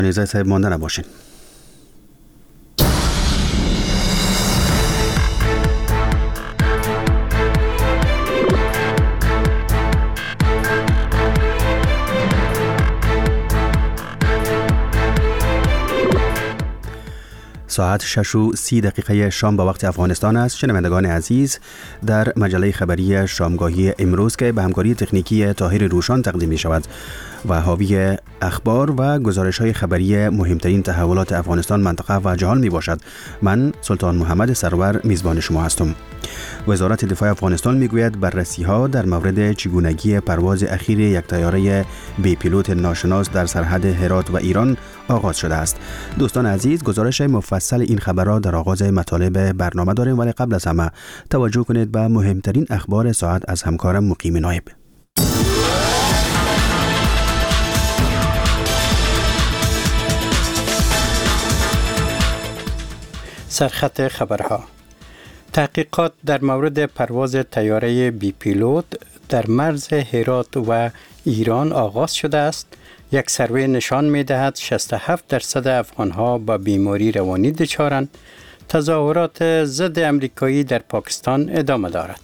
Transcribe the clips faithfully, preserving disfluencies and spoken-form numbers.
نیزه صاحب مانده نباشین. ساعت شش و سی دقیقه شام با وقت افغانستان است. شنوندگان عزیز، در مجله خبری شامگاهی امروز که به همکاری تکنیکی طاهر روشان تقدیم می شود و حاوی اخبار و گزارش های خبری مهمترین تحولات افغانستان، منطقه و جهان می باشد. من سلطان محمد سرور میزبان شما هستم. وزارت دفاع افغانستان می گوید بررسی ها در مورد چگونگی پرواز اخیر یک طیاره بی پیلوت ناشناس در سرحد هرات و ایران آغاز شده است. دوستان عزیز، گزارش مفصل این خبر را در آغاز مطالب برنامه داریم، ولی قبل از همه توجه کنید به مهمترین اخبار ساعت از همکارم مقیم نایب. سرخط خبرها: تحقیقات در مورد پرواز طیاره بی پیلوت در مرز هرات و ایران آغاز شده است. یک سروی نشان می دهد شصت و هفت درصد افغانها با بیماری روانی دچارند. تظاهرات ضد امریکایی در پاکستان ادامه دارد.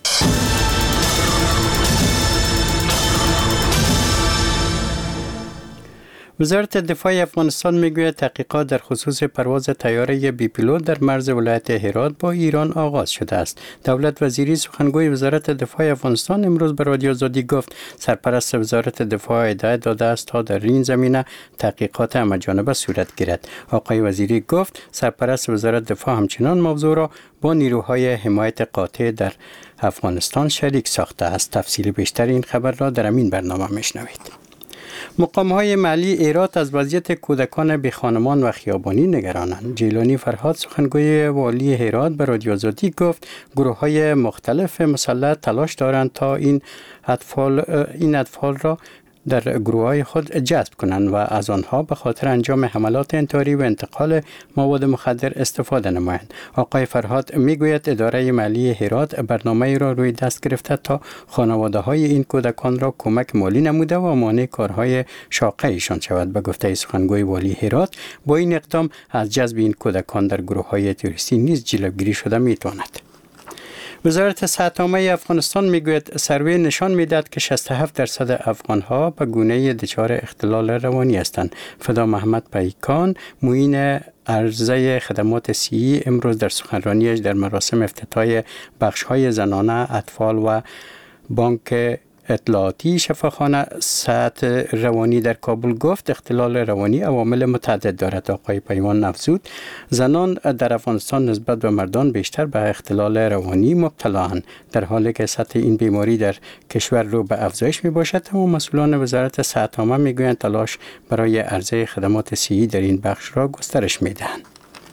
وزارت دفاع افغانستان میگوید تحقیقات در خصوص پرواز طیاره بی پیلوت در مرز ولایت هرات با ایران آغاز شده است. دولت وزیری سخنگوی وزارت دفاع افغانستان امروز به رادیو آزادی گفت سرپرست وزارت دفاع هدایت داده است تا در این زمینه تحقیقات همه‌جانبه صورت گیرد. آقای وزیری گفت سرپرست وزارت دفاع همچنان موضوع را با نیروهای حمایت قاطع در افغانستان شریک ساخته است. تفصیل بیشتر این خبر را در این برنامه میشنوید. مقام‌های محلی هرات از وضعیت کودکان بی خانمان و خیابانی نگرانند. جیلانی فرهاد سخنگوی والی هرات به رادیو آزادی گفت گروه‌های مختلف مسلح تلاش دارند تا این اطفال این اطفال را در گروه‌های خود جذب کنند و از آنها به خاطر انجام حملات انتحاری و انتقال مواد مخدر استفاده نمایند. آقای فرهاد میگوید اداره مالی هرات برنامه‌ای را روی دست گرفته تا خانواده‌های این کودکان را کمک مالی نموده و مانع کارهای شاقه ایشان شود. به گفته سخنگوی والی هرات با این اقدام از جذب این کودکان در گروه‌های تروریستی نیز جلوگیری شده می‌تواند. وزارت صحت عامه افغانستان میگوید سروی نشان میدهد که شصت و هفت درصد افغانها به گونه دچار اختلال روانی هستند. فدا محمد پیکان معین عرضه خدمات صحی امروز در سخنرانیش در مراسم افتتاح بخش‌های زنانه، اطفال و بانک اطلاعاتی شفاخانه صحت روانی در کابل گفت اختلال روانی عوامل متعدد دارد. آقای پیمان افزود زنان در افغانستان نسبت به مردان بیشتر به اختلال روانی مبتلااند، در حالی که سطح این بیماری در کشور رو به افزایش می باشد. اما مسئولان وزارت صحت عامه می گویند تلاش برای عرضه خدمات صحی در این بخش را گسترش می دهند.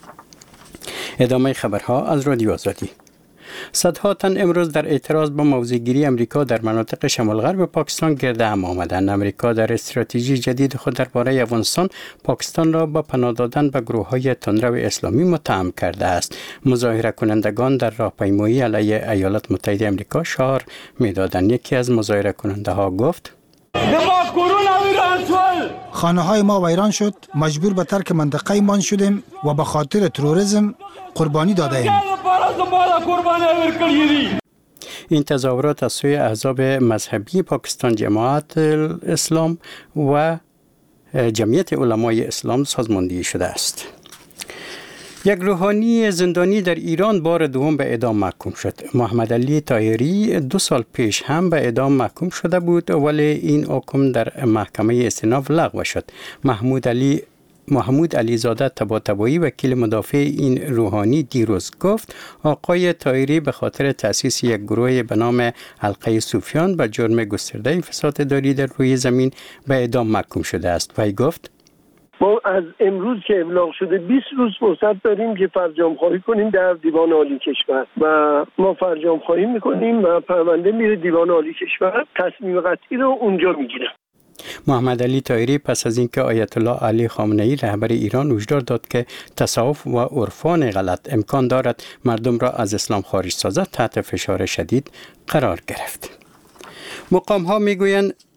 ادامه خبرها از رادیو آزادی. صدها تن امروز در اعتراض با موضع‌گیری امریکا در مناطق شمال غرب پاکستان گرد هم آمدند. امریکا در استراتژی جدید خود درباره افغانستان پاکستان را با پناه دادن به گروه‌های تندرو اسلامی متهم کرده است. مظاهره کنندگان در راهپیمایی علیه ایالات متحده امریکا شعار می‌دادند. یکی از مظاهره کننده ها گفت خانه های ما ویران شد، مجبور به ترک منطقه مان شدیم و به خاطر تروریسم قربانی داده ایم. این تظاهرات از سوی احزاب مذهبی پاکستان، جماعت اسلام و جمعیت علمای اسلام سازماندهی شده است. یک روحانی زندانی در ایران بار دوم به اعدام محکوم شد. محمد علی طاهری دو سال پیش هم به اعدام محکوم شده بود ولی این حکم در محکمه استئناف لغو شد. محمود علی محمود علیزاده طباطبایی وکیل مدافع این روحانی دیروز گفت آقای طاهری به خاطر تأسیس یک گروه به نام حلقه صوفیان به جرم گسترده فساد اداری در روی زمین به اعدام محکوم شده است. وی گفت ما از امروز که ابلاغ شده بیست روز فرصت داریم که فرجام خواهی کنیم در دیوان عالی کشور و ما فرجام خواهی میکنیم و پرونده میره دیوان عالی کشور، تصمیم قطعی رو اونجا میگیره. محمد علی طاهری پس از اینکه آیت الله علی خامنه‌ای رهبر ایران هشدار داد که تصوف و عرفان غلط امکان دارد مردم را از اسلام خارج سازد، تحت فشار شدید قرار گرفت. مقام ها میگویند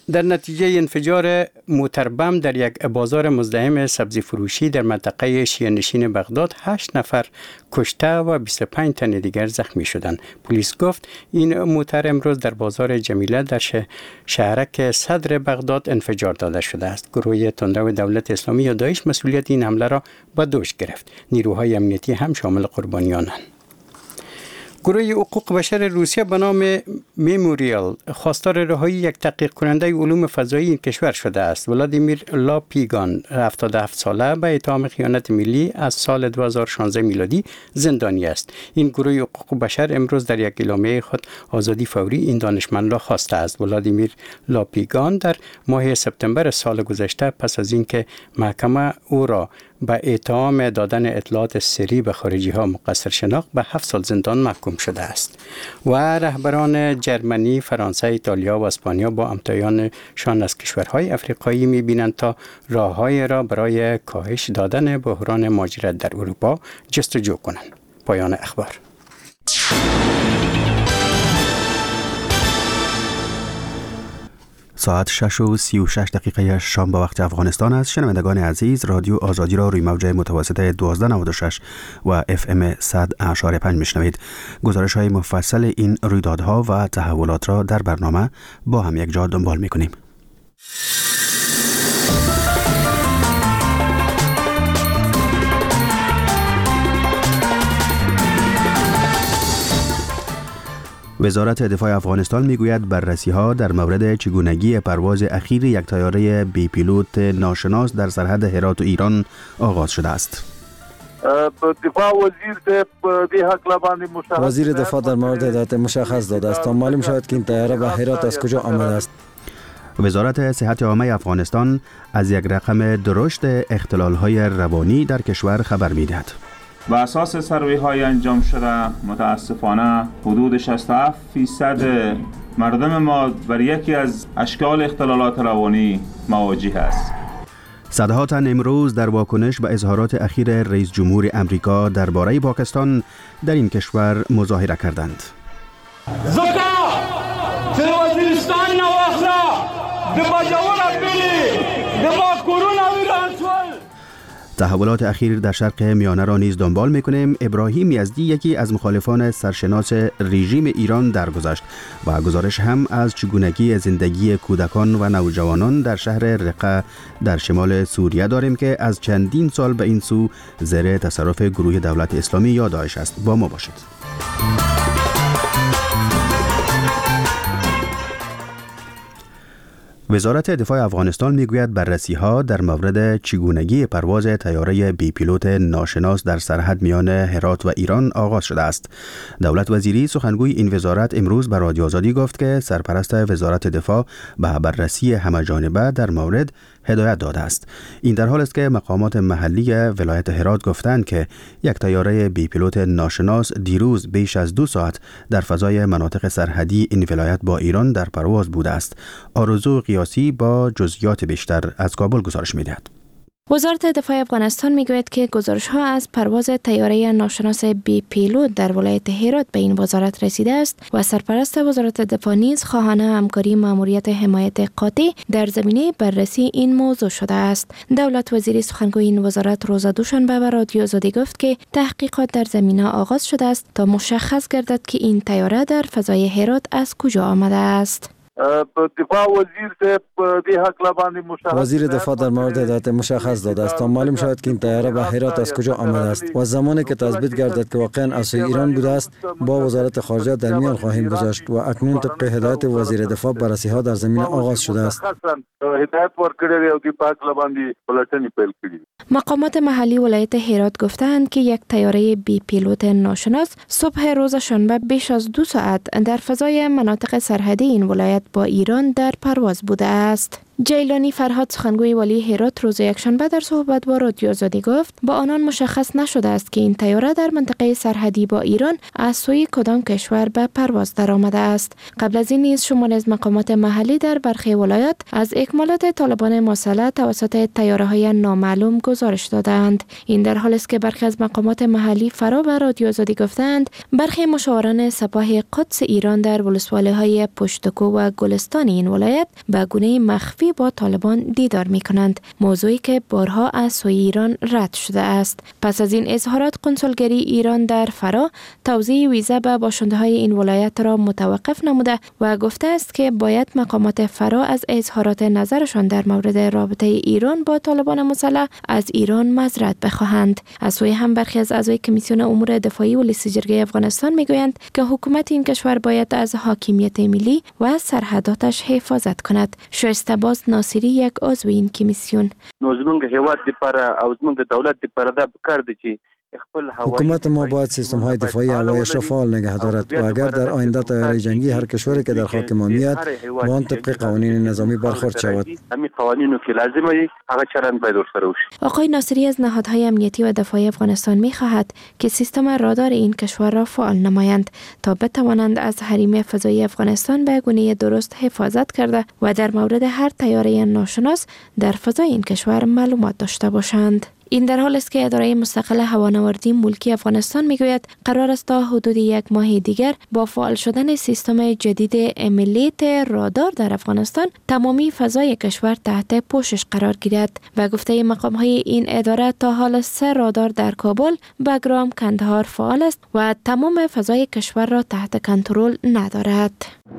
در نتیجه انفجار موتر بم در یک بازار مزدحم سبزی فروشی در منطقه شیعه نشین بغداد هشت نفر کشته و بیست و پنج تن دیگر زخمی شدند. پلیس گفت این موتر امروز در بازار جمیله در شهرک صدر بغداد انفجار داده شده است. گروه تندرو دولت اسلامی یا داعش مسئولیت این حمله را به دوش گرفت. نیروهای امنیتی هم شامل قربانیانند. گروه حقوق بشر روسیه به نام مموریال خواستار رهایی یک تحقیق کننده علوم فضایی این کشور شده است. ولادیمیر لاپیگان هفتاد و هفت ساله به اتهام خیانت ملی از سال دو هزار و شانزده میلادی زندانی است. این گروه حقوق بشر امروز در یک اعلامیه خود آزادی فوری این دانشمند را خواسته است. ولادیمیر لاپیگان در ماه سپتامبر سال گذشته پس از اینکه محکمه او را به اتهام دادن اطلاعات سری به خارجی ها مقصر شناخت به هفت سال زندان محکوم شده است. و رهبران جرمنی، فرانسه، ایتالیا و اسپانیا با همتایانشان از کشورهای افریقایی می‌بینند تا راه‌های را برای کاهش دادن بحران مهاجرت در اروپا جستجو کنند. پایان اخبار. ساعت شش و سی و شش دقیقه شام به وقت افغانستان است. شنوندگان عزیز، رادیو آزادی را روی موج متوسط دوازده نود و شش و اف ام صد اعشار پنج میشنوید. گزارش های مفصل این رویدادها و تحولات را در برنامه با هم یک جا دنبال میکنیم. وزارت دفاع افغانستان میگوید بررسی‌ها در مورد چگونگی پرواز اخیر یک طیاره بی پیلوت ناشناس در سرحد هرات و ایران آغاز شده است. دفاع وزیر وزیر دفاع در مورد هدایت مشخص داده است تا معلوم شود که این طیاره به هرات از کجا آمده است. وزارت صحت عامه افغانستان از یک رقم درشت اختلال‌های روانی در کشور خبر می‌دهد. بر اساس سروی های انجام شده متاسفانه حدود شصت و هفت فیصد مردم ما بر یکی از اشکال اختلالات روانی مواجه است. صدها تن امروز در واکنش به اظهارات اخیر رئیس جمهور امریکا درباره پاکستان در این کشور مظاهره کردند. تحولات اخیر در شرق میانه را نیز دنبال میکنیم. ابراهیم یزدی یکی از مخالفان سرشناس رژیم ایران درگذشت و گزارش هم از چگونگی زندگی کودکان و نوجوانان در شهر رقه در شمال سوریه داریم که از چندین سال به این سو زیر تصرف گروه دولت اسلامی یا داعش است. با ما باشید. وزارت دفاع افغانستان میگوید بررسی‌ها در مورد چگونگی پرواز طیاره بی پیلوت ناشناس در سرحد میان هرات و ایران آغاز شده است. دولت وزیری سخنگوی این وزارت امروز به رادیو آزادی گفت که سرپرست وزارت دفاع به بررسی همه‌جانبه در مورد هدایت داده است. این در حال است که مقامات محلی ولایت هرات گفتند که یک طیاره بی پیلوت ناشناس دیروز بیش از دو ساعت در فضای مناطق سرحدی این ولایت با ایران در پرواز بوده است. آرزو قیاسی با جزئیات بیشتر از کابل گزارش می‌دهد. وزارت دفاع افغانستان میگوید که گزارش‌ها از پرواز طیاره ناشناس بی پیلوت در ولایت هرات به این وزارت رسیده است و سرپرست وزارت دفاع نیز خواهان همکاری ماموریت حمایت قاطع در زمینه بررسی این موضوع شده است. دولت وزیری سخنگوی این وزارت روز دوشنبه به رادیو آزادی گفت که تحقیقات در زمینه آغاز شده است تا مشخص گردد که این طیاره در فضای هرات از کجا آمده است. دفاع وزیر وزیر دفاع در مورد هدایت مشخص داده است تا معلوم شود که این طیاره به هرات از کجا آمده است و زمانی که تثبیت گردد که واقعا از سوی ایران بوده است با وزارت خارجه در میان خواهیم گذاشت و اکنون طبق هدایت وزیر دفاع بررسی ها در زمینه آغاز شده است. مقامات محلی ولایت هرات گفتند که یک طیاره بی پیلوت ناشناس صبح روز شنبه بیش از دو ساعت در فضای مناطق سرحدی این ولایت با ایران در پرواز بوده است. جیلانی فرهاد سخنگوی والی هرات روز یکشنبه در صحبت با رادیو آزادی گفت با آنان مشخص نشده است که این طیاره در منطقه سرحدی با ایران از سوی کدام کشور به پرواز درآمده است. قبل از این نیز شماری از مقامات محلی در برخی ولایات از اکمالات طالبان مسلح توسط طیاره‌های نامعلوم گزارش دادند. این در حالی است که برخی از مقامات محلی فرا به رادیو آزادی گفتند برخی مشاوران سپاه قدس ایران در ولسوالی‌های پشتکو و گلستان این ولایت به گونه مخفی با طالبان دیدار می‌کنند، موضوعی که بارها از سوی ایران رد شده است. پس از این اظهارات کنسولگری ایران در فرا توزیع ویزا به باشنده‌های این ولایت را متوقف نموده و گفته است که باید مقامات فرا از اظهارات نظرشان در مورد رابطه ایران با طالبان مسلح از ایران معذرت بخواهند. از سوی هم برخی از اعضای کمیسیون امور دفاعی و لیست جرگه افغانستان میگویند که حکومت این کشور باید از حاکمیت ملی و سرحداتش حفاظت کند. شایسته باز ناصری یک عضو این کمیسیون: حکومت ما باید سیستم های دفاعی هوایی‌اش را فعال نگه دارد و اگر در آینده طیاره جنگی هر کشوری که در خاک ما میاد با آن طبق قوانین نظامی برخورد شود. آقای ناصری از نهادهای امنیتی و دفاعی افغانستان می‌خواهد که سیستم رادار این کشور را فعال نمایند تا بتوانند از حریم فضایی افغانستان به گونه درست حفاظت کرده و در مورد هر طیاره ناشناس در فضای این کشور معلومات داشته باشند. این در حال است که اداره مستقل هوانوردی ملکی افغانستان میگوید قرار است تا حدود یک ماه دیگر با فعال شدن سیستم جدید امیلیت رادار در افغانستان تمامی فضای کشور تحت پوشش قرار گیرد. و گفته مقام های این اداره تا حال سه رادار در کابل، بگرام، کندهار فعال است و تمام فضای کشور را تحت کنترل ندارد.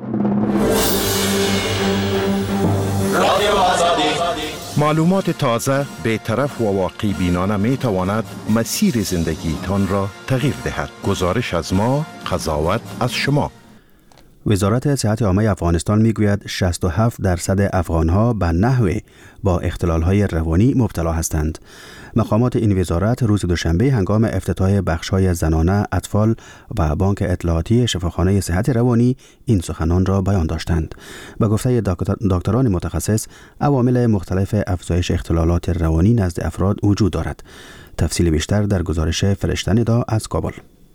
معلومات تازه، بی‌طرف و واقعی بینانه می تواند مسیر زندگی تان را تغییر دهد. گزارش از ما، قضاوت از شما. وزارت صحت عامه افغانستان میگوید شصت و هفت درصد افغانها به نحوی با اختلال‌های روانی مبتلا هستند. مقامات این وزارت روز دوشنبه هنگام افتتاح بخش‌های زنانه، اطفال و بانک اطلاعاتی شفاخانه صحت روانی این سخنان را بیان داشتند. به گفته دکتران متخصص، عوامل مختلف افزایش اختلالات روانی نزد افراد وجود دارد. تفصیل بیشتر در گزارش فرشته ندا از کابل.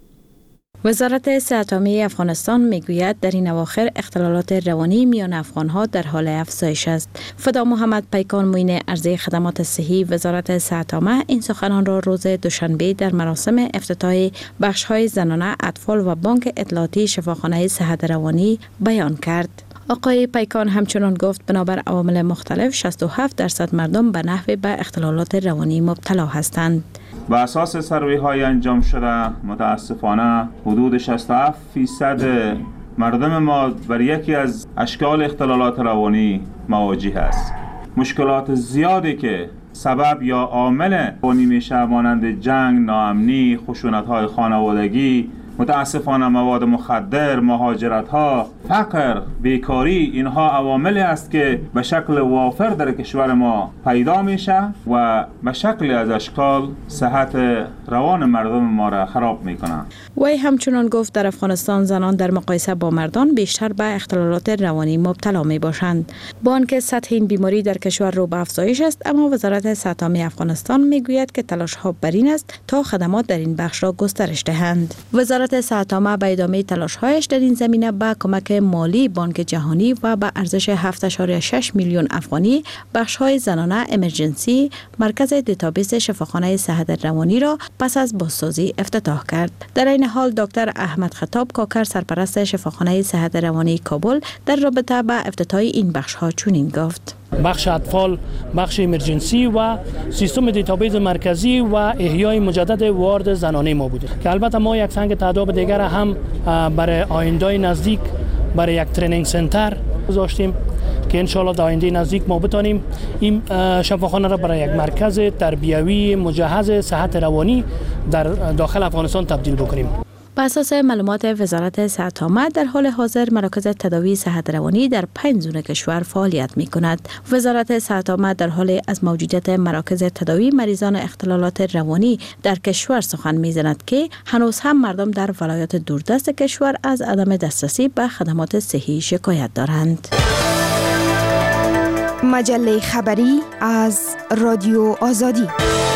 وزارت صحت عامه افغانستان میگوید در این اواخر اختلالات روانی میان افغانها در حال افزایش است. فدا محمد پیکان، معین عرضه خدمات صحی وزارت صحت عامه، این سخنان را روز دوشنبه در مراسم افتتاح بخش‌های زنانه، اطفال و بانک اطلاعاتی شفاخانه صحت روانی بیان کرد. آقای پیکان همچنان گفت بنابر عوامل مختلف شصت و هفت درصد مردم به نحو به اختلالات روانی مبتلا هستند. بر اساس سروی های انجام شده متاسفانه حدود شصت و هفت درصد مردم ما بر یکی از اشکال اختلالات روانی مواجه است. مشکلات زیادی که سبب یا عامل روانی میشه مانند جنگ، ناامنی، خشونت‌های خانوادگی، متاسفانه مواد مخدر، مهاجرت‌ها، فقر، بیکاری، اینها عواملی است که به شکل وافر در کشور ما پیدا میشه و به شکل از اشکال صحت روان مردم ما را خراب میکنه. وی همچنان گفت در افغانستان زنان در مقایسه با مردان بیشتر به اختلالات روانی مبتلا می باشند. با آنکه سطح این بیماری در کشور رو به افزایش است، اما وزارت صحت عامه افغانستان میگوید که تلاش ها بر این است تا خدمات در این بخش را گسترش دهند. وزارت صحت عامه به ادامه تلاش‌هایش در این زمینه با کمک مالی بانک جهانی و به ارزش هفت ممیز شش میلیون افغانی بخش‌های زنانه امرجنسی مرکز دیتابیس شفاخانه صحت روانی را پس از بازسازی افتتاح کرد. در این حال دکتر احمد خطاب کاکر سرپرست شفاخانه صحت روانی کابل در رابطه با افتتاح این بخش‌ها چنین گفت: بخش اطفال، بخش امرجنسی و سیستم دیتابیس مرکزی و احیای مجدد وارد زنانه ما بوده که البته ما یک سنگ تداوم دیگر هم برای آینده نزدیک برای یک ترینینگ سنتر گذاشتیم که انشالله در آینده نزدیک ما بتانیم این شفاخانه را برای یک مرکز تربیوی مجهز صحت روانی در داخل افغانستان تبدیل بکنیم. بر اساس معلومات وزارت صحت عامه در حال حاضر مراکز تداوی صحت روانی در پنج زون کشور فعالیت می کند. وزارت صحت عامه در حال از موجودیت مراکز تداوی مریضان اختلالات روانی در کشور سخن می زند که هنوز هم مردم در ولایات دوردست کشور از عدم دسترسی به خدمات صحی شکایت دارند. مجله خبری از رادیو آزادی.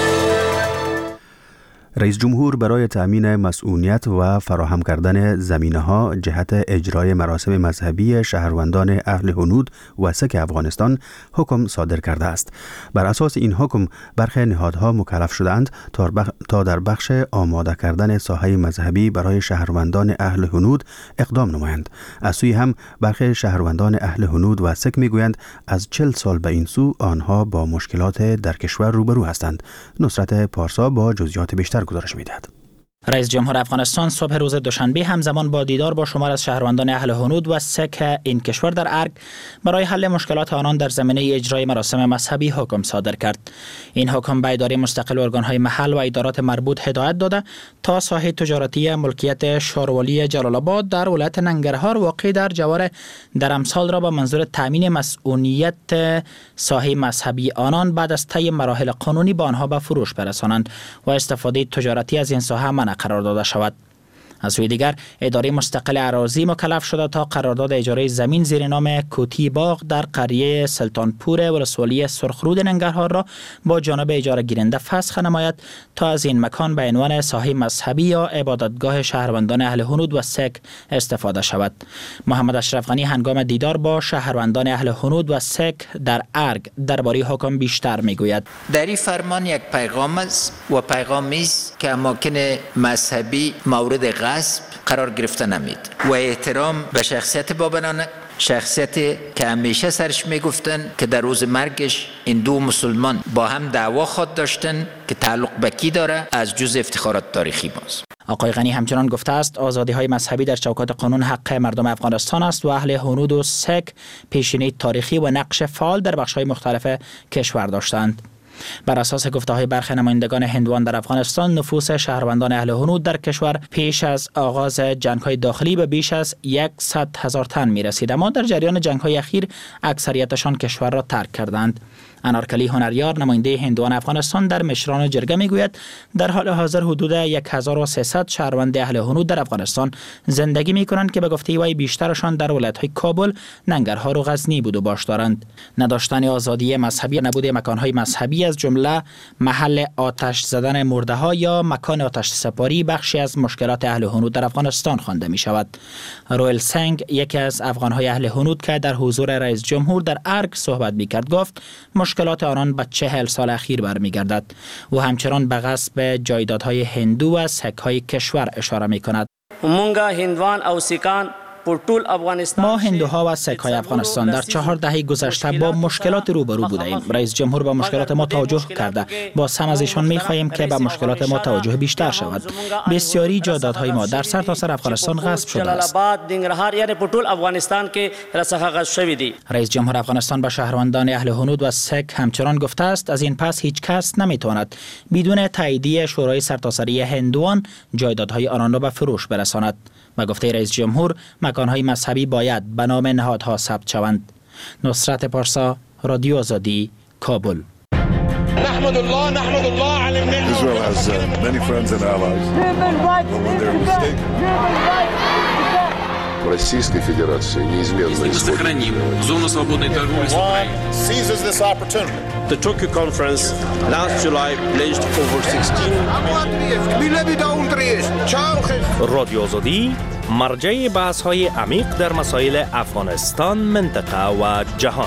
رئیس جمهور برای تأمین مسئولیت و فراهم کردن زمینه‌ها جهت اجرای مراسم مذهبی شهروندان اهل هنود و سک افغانستان حکم صادر کرده است. بر اساس این حکم برخی نهادها مکلف شدند تا در بخش آماده کردن ساحه مذهبی برای شهروندان اهل هنود اقدام نمایند. از سوی هم برخی شهروندان اهل هنود و سک میگویند از چل سال به این سو آنها با مشکلات در کشور روبرو هستند. نصرت پارسا با جزئیات بیشتر گزارش می‌دهد. رئیس جمهور افغانستان صبح روز دوشنبه همزمان با دیدار با شمار از شهروندان اهل هنود و سک این کشور در ارگ برای حل مشکلات آنان در زمینه اجرای مراسم مذهبی حکم صادر کرد. این حکم به اداره مستقل ارگان‌های محل و ادارات مربوط هدایت داده تا ساحه تجارتی ملکیت شاروالی جلال آباد در ولایت ننگرهار واقع در جوار درمسال را به منظور تامین مسئولیت ساحه مذهبی آنان بعد از طی مراحل قانونی به آنها به فروش برسانند و استفاده تجارتی از این ساحه قرار داده شود. از سوی دیگر اداره مستقل اراضی مکلف شده تا قرارداد اجاره زمین زیر نام کوتی باغ در قریه سلطانپور ولسوالی سرخرود ننگرهار را با جانب اجاره گیرنده فسخ نماید تا از این مکان به عنوان ساحه مذهبی یا عبادتگاه شهروندان اهل هنود و سک استفاده شود. محمد اشرف غنی هنگام دیدار با شهروندان اهل هنود و سک در ارگ درباره حکم بیشتر میگوید. در این فرمان یک پیغام است و پیغامی است که اماکن مذهبی مورد غصب قرار گرفته نمید و احترام به شخصیت بابنان، شخصیتی که همیشه سرش میگفتن که در روز مرگش این دو مسلمان با هم دعوا خواد داشتن که تعلق به کی داره از جز افتخارات تاریخی ماست. آقای غنی همچنان گفته است آزادی های مذهبی در چوکات قانون حق مردم افغانستان است و اهل هنود و سک پیشینه تاریخی و نقش فعال در بخش های مختلف کشور داشتند. بر اساس گفته‌های برخی نمایندگان هندوان در افغانستان، نفوس شهروندان اهل هنود در کشور پیش از آغاز جنگ‌های داخلی به بیش از صد هزار تن می‌رسید، اما در جریان جنگ‌های اخیر اکثریتشان کشور را ترک کردند. انارکلی هنریار نماینده هندوان افغانستان در مشران جرگه میگوید در حال حاضر حدود هزار و سیصد شهروند اهل هنود در افغانستان زندگی میکنند که به گفته وی بیشترشان در ولایت‌های کابل، ننگرهار و غزنی بود و باش دارند. نداشتن آزادی مذهبی، نبود مکان‌های مذهبی از جمله محل آتش زدن مرده‌ها یا مکان آتش سپاری بخشی از مشکلات اهل هنود در افغانستان خوانده می‌شود. رویل سنگ یکی از افغان‌های اهل هنود که در حضور رئیس جمهور در ارگ صحبت می‌کرد گفت مشکلات آنان به چهل سال اخیر برمیگردد و همچنان به غصب جایدادهای هندو و سک‌های کشور اشاره می‌کند. ما هندوها و سک‌های افغانستان در چهار دهه گذشته با مشکلات روبرو بودیم. رئیس جمهور به مشکلات ما توجه کرده. باز هم از ایشان می‌خواهیم که به مشکلات ما توجه بیشتر شود. بسیاری جایدادهای ما در سرتاسر سر افغانستان غصب شده است. رئیس جمهور افغانستان به شهروندان اهل هنود و سک همچنان گفته است از این پس هیچ کس نمی‌تواند بدون تاییدیه شورای سرتاسری هندوان جایدادهای آنان را به فروش برساند. و گفته رئیس جمهور مکان‌های مذهبی باید به نام نهادها ثبت شوند. نصرت پارسا، رادیو آزادی، کابل. نحمد الله نحمد الله على النعمة. Israel has uh, many friends and allies. When they're mistaken. Российской Федерации неизменно сохраним зону свободной торговли с Украиной. Seizes this opportunity. The Tokyo conference last July pledged over sixteen رادیو آزادی مرجع بحث‌های عمیق در مسائل افغانستان، منطقه و جهان.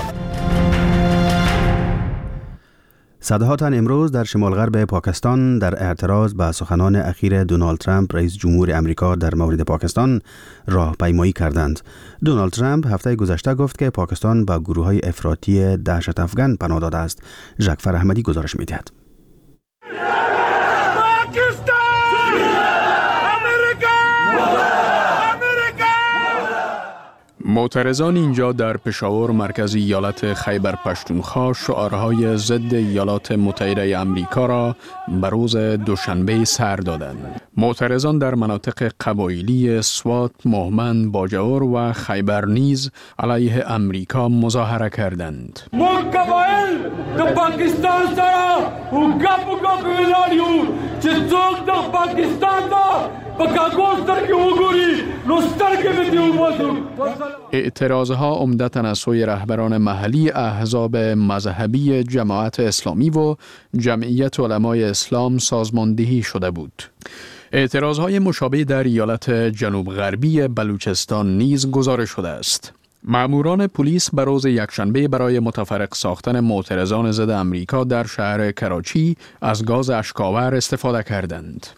صدها تن امروز در شمال غرب پاکستان در اعتراض به سخنان اخیر دونالد ترامپ رئیس جمهور امریکا در مورد پاکستان راهپیمایی کردند. دونالد ترامپ هفته گذشته گفت که پاکستان به گروه‌های افراطی دهشت افغان پناه داده است. ژاکفر احمدی گزارش می‌دهد. معترضان اینجا در پشاور مرکز ایالت خیبر پشتونخوا شعارهای ضد ایالات متحده امریکا را به روز دوشنبه سر دادند. معترضان در مناطق قبایلی سوات، مهمن، باجور و خیبر نیز علیه امریکا مظاهره کردند. ما قبایل د پاکستان سره او گپ گپ ویلاریو چې څوک د پاکستان دا اعتراضها عمدتاً از سوی رهبران محلی احزاب مذهبی جماعت اسلامی و جمعیت علمای اسلام سازماندهی شده بود. اعتراضهای مشابه در ایالت جنوب غربی بلوچستان نیز گزارش شده است. ماموران پلیس به روز یکشنبه برای متفرق ساختن معترضان ضد امریکا در شهر کراچی از گاز اشک‌آور استفاده کردند.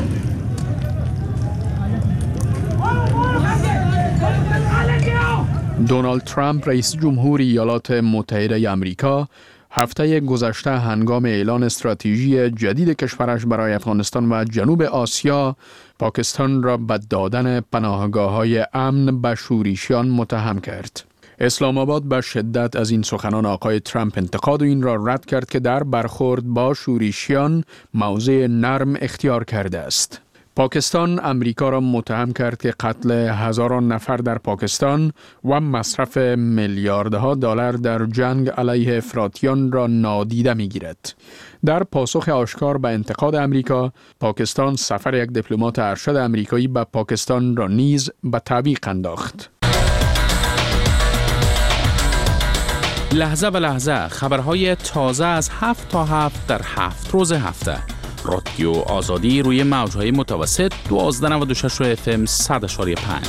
دونالد ترامپ رئیس جمهور ایالات متحده آمریکا هفته گذشته هنگام اعلان استراتژی جدید کشورش برای افغانستان و جنوب آسیا پاکستان را به دادن پناهگاه‌های امن به شورشیان متهم کرد. اسلام آباد به شدت از این سخنان آقای ترامپ انتقاد و این را رد کرد که در برخورد با شورشیان موضع نرم اختیار کرده است. پاکستان امریکا را متهم کرد که قتل هزاران نفر در پاکستان و مصرف میلیاردها دلار در جنگ علیه افراطیان را نادیده می‌گیرد. در پاسخ آشکار به انتقاد امریکا، پاکستان سفر یک دیپلمات ارشد امریکایی به پاکستان را نیز به تعویق انداخت. لحظه به لحظه خبرهای تازه از هفت تا هفت در هفت روز هفته. رادیو آزادی روی موجهای متوسط دوازده نود و شش اف ام صد اشاری پنج.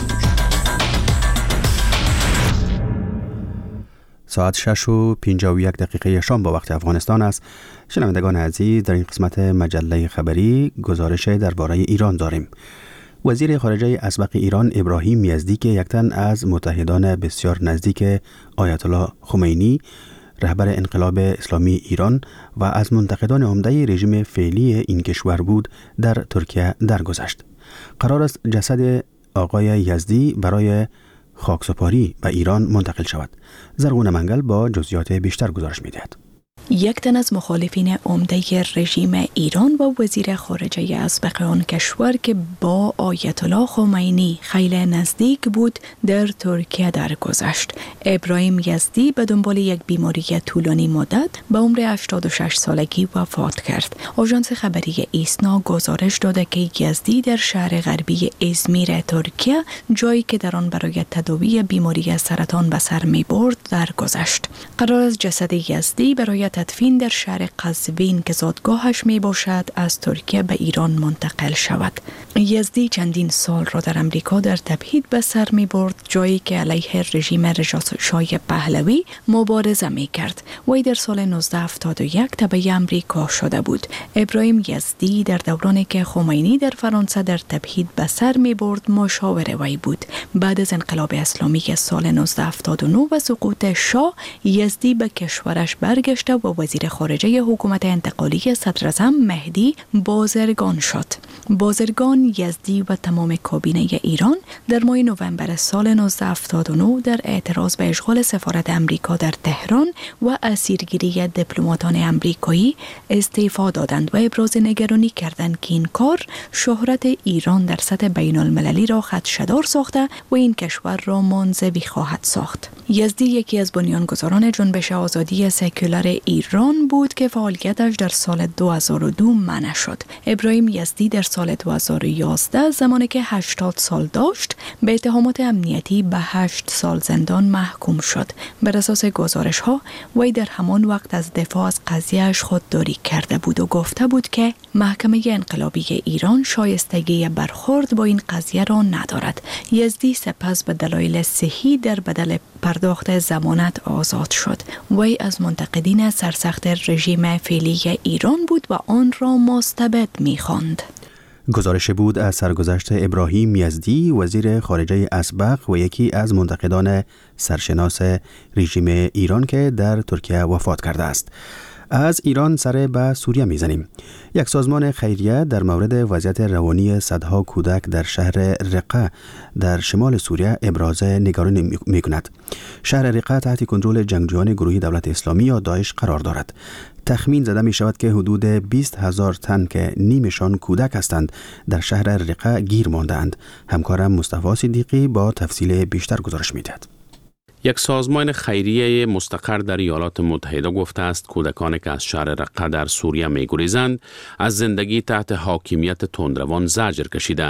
ساعت شش و پنجاه و یک دقیقه شام با وقت افغانستان است. شنوندگان عزیز، در این قسمت مجله خبری گزارش درباره ایران داریم. وزیر خارجه اسبق ایران ابراهیم یزدی که یک تن از متحدان بسیار نزدیک آیت الله خمینی رهبر انقلاب اسلامی ایران و از منتقدان عمده رژیم فعلی این کشور بود در ترکیه درگذشت. قرار است جسد آقای یزدی برای خاکسپاری به ایران منتقل شود. زرغون منگل با جزئیات بیشتر گزارش می‌دهد. یک تن از مخالفین عمده رژیم ایران و وزیر خارجه اسبق آن کشور که با آیت الله خمینی خیلی نزدیک بود در ترکیه درگذشت. ابراهیم یزدی به دنبال یک بیماری طولانی مدت به عمر هشتاد و شش سالگی وفات کرد. آژانس خبری ایسنا گزارش داده که یزدی در شهر غربی ازمیر ترکیه، جایی که در آن برای تداوی بیماری سرطان به سر می‌برد، درگذشت. قرار است جسد یزدی برای تدفین در شهر قزوین که زادگاهش می باشد از ترکیه به ایران منتقل شود. یزدی چندین سال را در امریکا در تبعید به سر می برد، جایی که علیه رژیم رضا شاه پهلوی مبارزه می کرد. وی در سال نوزده هفتاد و یک تبع امریکا شده بود. ابراهیم یزدی در دورانی که خمینی در فرانسه در تبعید به سر می برد مشاور وی بود. بعد از انقلاب اسلامی سال نوزده هفتاد و نه و سقوط شاه، یزدی به کشورش برگشته و وزیر خارجه حکومت انتقالی صدراعظم مهدی بازرگان شد. بازرگان یزدی و تمام کابینه ایران در ماه نوامبر سال نوزده هفتاد و نه در اعتراض به اشغال سفارت امریکا در تهران و اسیرگیری دیپلماتان امریکایی استعفا دادند و ابراز نگرانی کردند که این کار شهرت ایران در سطح بین المللی را خدشه‌دار ساخته و این کشور را منزوی خواهد ساخت. یزدی یکی از بنیانگذاران جنبش آزادی سکولار ایران بود که فعالیتش در سال دو هزار و دو منع شد. ابراهیم یزدی در سال دو هزار و یازده زمانی که هشتاد سال داشت به اتهامات امنیتی به هشت سال زندان محکوم شد. بر اساس گزارش ها وی در همان وقت از دفاع از قضیهش خودداری کرده بود و گفته بود که محکمه انقلابی ایران شایستگی برخورد با این قضیه را ندارد. یزدی سپس به دلایل صحی در بدل پرداخت ضمانت آزاد شد. وی از منتقدین سرسخت رژیم فعلی ایران بود و آن را مستبد می‌خواند. گزارش بود از سرگذشت ابراهیم یزدی، وزیر خارجه اسبق و یکی از منتقدان سرشناس رژیم ایران که در ترکیه وفات کرده است. از ایران سر به سوریه میزنیم. یک سازمان خیریه در مورد وضعیت روانی صدها کودک در شهر رقه در شمال سوریه ابراز نگرانی می کند. شهر رقه تحت کنترل جنگجویان گروه دولت اسلامی یا داعش قرار دارد. تخمین زده می شود که حدود بیست هزار تن که نیمشان کودک هستند در شهر رقه گیر مانده اند. همکارم مصطفی صدیقی با تفصیل بیشتر گزارش می دهد. یک سازمان خیریه مستقر در ایالات متحده گفته است کودکانی که از شهر رقه در سوریه می‌گریزند از زندگی تحت حاکمیت تندروان زجر کشیدند.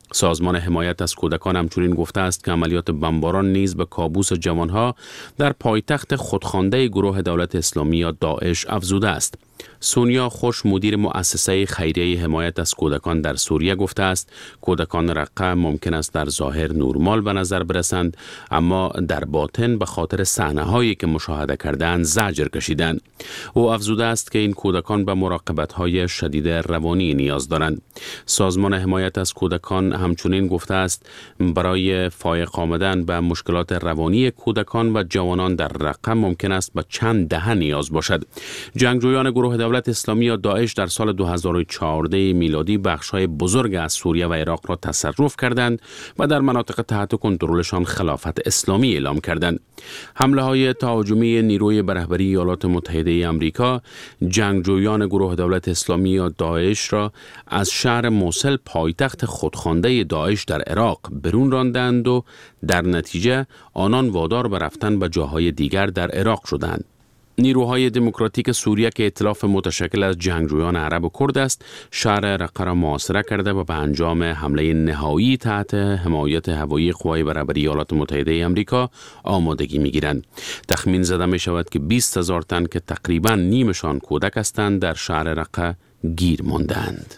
سازمان حمایت از کودکان همچنین گفته است که عملیات بمباران نیز به کابوس جوانها در پایتخت خودخوانده گروه دولت اسلامی یا داعش افزوده است. سونیا خوش، مدیر مؤسسه خیریه حمایت از کودکان در سوریه، گفته است کودکان رقه ممکن است در ظاهر نورمال به نظر برسند، اما در باطن به خاطر صحنه‌هایی که مشاهده کردند زجر کشیدند. او افزوده است که این کودکان به مراقبت‌های شدید روانی نیاز دارند. سازمان حمایت از کودکان همچنین گفته است برای فائق آمدن به مشکلات روانی کودکان و جوانان در رقه ممکن است به چند دهه نیاز باشد. جنگجویان گروه دولت اسلامی یا داعش در سال دو هزار و چهارده میلادی بخش‌های بزرگ از سوریه و عراق را تصرف کردند و در مناطق تحت کنترلشان خلافت اسلامی اعلام کردند. حمله‌های تهاجمی نیروی به رهبری ایالات متحده آمریکا جنگجویان گروه دولت اسلامی یا داعش را از شهر موصل پایتخت خودخوانده داعش در عراق برون راندند و در نتیجه آنان وادار به رفتن به جاهای دیگر در عراق شدند. نیروهای دموکراتیک سوریه که ائتلاف متشکل از جنگجویان عرب و کرد است، شهر رقه را محاصره کرده و به انجام حمله نهایی تحت حمایت هوایی قوای برابری ایالات متحده آمریکا آمادگی می‌گیرند. تخمین زده می شود که بیست هزار تن که تقریباً نیمشان کودک هستند در شهر رقه گیر ماندند.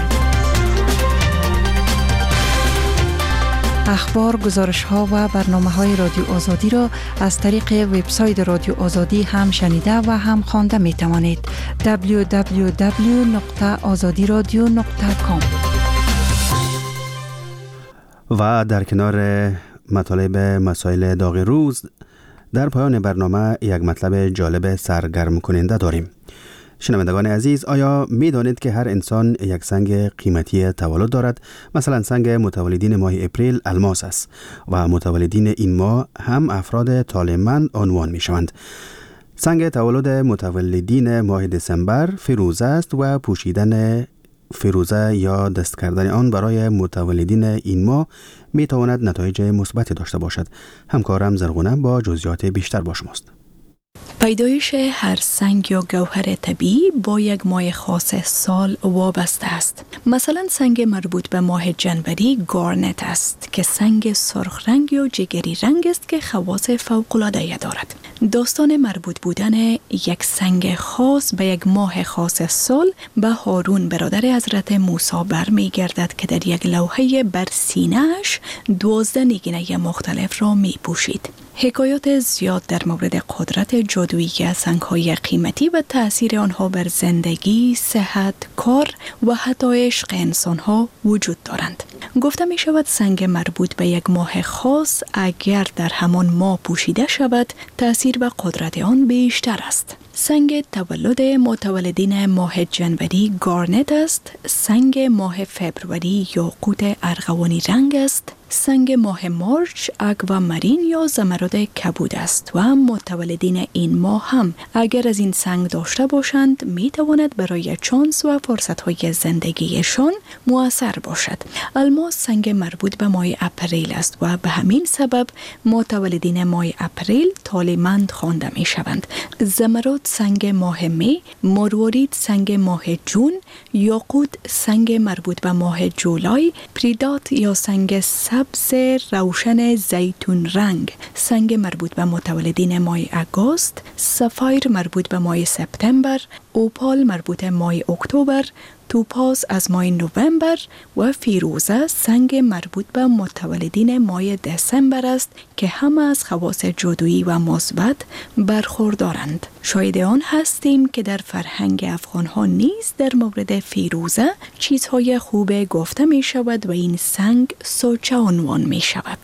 اخبار، گزارش‌ها و برنامه‌های رادیو آزادی را از طریق وبسایت رادیو آزادی هم شنیده و هم خوانده می‌توانید. دبلیو دبلیو دبلیو نقطه آزادی رادیو نقطه کام. و در کنار مطالب مسائل داغ روز، در پایان برنامه یک مطلب جالب سرگرم کننده داریم. شنوندگان عزیز، آیا می دانید که هر انسان یک سنگ قیمتی تولد دارد؟ مثلا سنگ متولدین ماه اپریل الماس است و متولدین این ماه هم افراد طالع‌مند عنوان می شوند. سنگ تولد متولدین ماه دسامبر فیروزه است و پوشیدن فیروزه یا دست کردن آن برای متولدین این ماه می تواند نتایج مثبتی داشته باشد. همکارم زرغونه با جزئیات بیشتر با شماست. پیدایش هر سنگ یا گوهر طبیعی با یک ماه خاص سال وابسته است. مثلا سنگ مربوط به ماه جنوری گارنت است که سنگ سرخ رنگ یا جگری رنگ است که خواص فوق‌العاده دارد. داستان مربوط بودن یک سنگ خاص به یک ماه خاص سال به هارون برادر حضرت موسی برمیگردد که در یک لوحه بر سینه‌اش دوازده نگینه مختلف را می پوشید. حکایات زیاد در مورد قدرت جادویی سنگ‌های قیمتی و تأثیر آنها بر زندگی، صحت، کار و حتی عشق انسان‌ها وجود دارند. گفته می شود سنگ مربوط به یک ماه خاص اگر در همان ماه پوشیده شود، تأثیر و قدرت آن بیشتر است. سنگ تولد متولدین ماه جنوری گارنت است. سنگ ماه فبروری یاقوت ارغوانی رنگ است. سنگ ماه مارچ اکوامارین یا زمرد کبود است و متولدین این ماه هم اگر از این سنگ داشته باشند می تواند برای چانس و فرصت‌های زندگیشان مؤثر باشد. الماس سنگ مربوط به ماه اپریل است و به همین سبب متولدین ماه اپریل طالع‌مند خوانده می شوند. زمرد سنگ ماه می، مروارید سنگ ماه جون، یاقوت سنگ مربوط به ماه جولای، پریدات یا سنگ سبز روشن زیتون رنگ سنگ مربوط به متولدین ماه آگوست، سفایر مربوط به ماه سپتامبر، اوپال مربوط به ماه اکتبر، توپاز از ماه نوامبر و فیروزه سنگ مربوط به متولدین ماه دسامبر است که همه از خواص جادویی و مثبت برخوردارند. شاهد آن هستیم که در فرهنگ افغان‌ها نیز در مورد فیروزه چیزهای خوب گفته می شود و این سنگ سوچه عنوان می شود.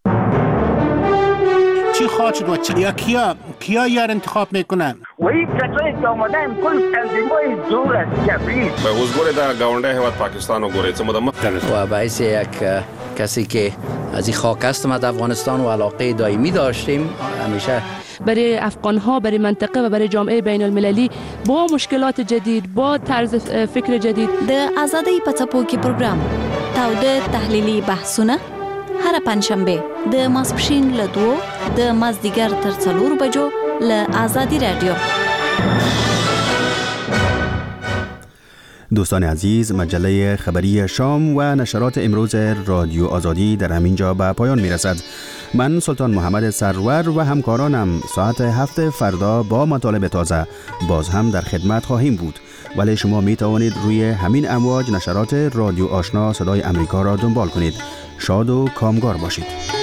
چی خواهد شد و چی؟ یا کیا کیا یار انتخاب میکنن؟ و این کسایی که آمده هم کل تنظیمای زور است کبریز به حضور در گاونده حواد پاکستان و گوریت مدام و باعث یک کسی که از این خاک هستم از افغانستان و علاقه دائمی داشتیم همیشه برای افغان‌ها، برای منطقه و برای جامعه بین المللی با مشکلات جدید، با طرز فکر جدید. د آزادۍ په څپو کې پروګرام تاوده تحلیلي بحثونه هر پنځشنبه د ماسپښین له دوو د مازدیګر تر څلورو بجو له آزادي رادیو. دوستان عزیز، مجله خبری شام و نشرات امروز رادیو آزادی در همینجا به پایان می رسد. من سلطان محمد سرور و همکارانم ساعت هفت فردا با مطالب تازه باز هم در خدمت خواهیم بود، ولی شما می توانید روی همین امواج نشرات رادیو آشنا صدای امریکا را دنبال کنید. شاد و کامگار باشید.